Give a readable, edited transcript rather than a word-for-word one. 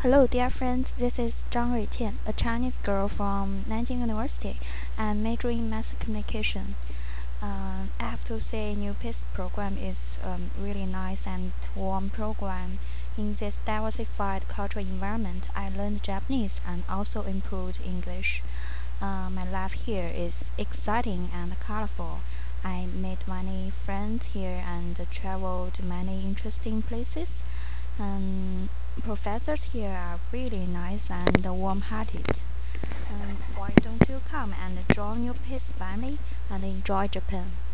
Hello, dear friends. This is Zhang Ruiqian, a Chinese girl from Nanjing University and majoring in mass communication. I have to say, New Peace program is really nice and warm program. In this diversified cultural environment, I learned Japanese and also improved English. My life here is exciting and colorful. I made many friends here and traveled many interesting places. And professors here are really nice and warm-hearted. Why don't you come and join your peace family and enjoy Japan?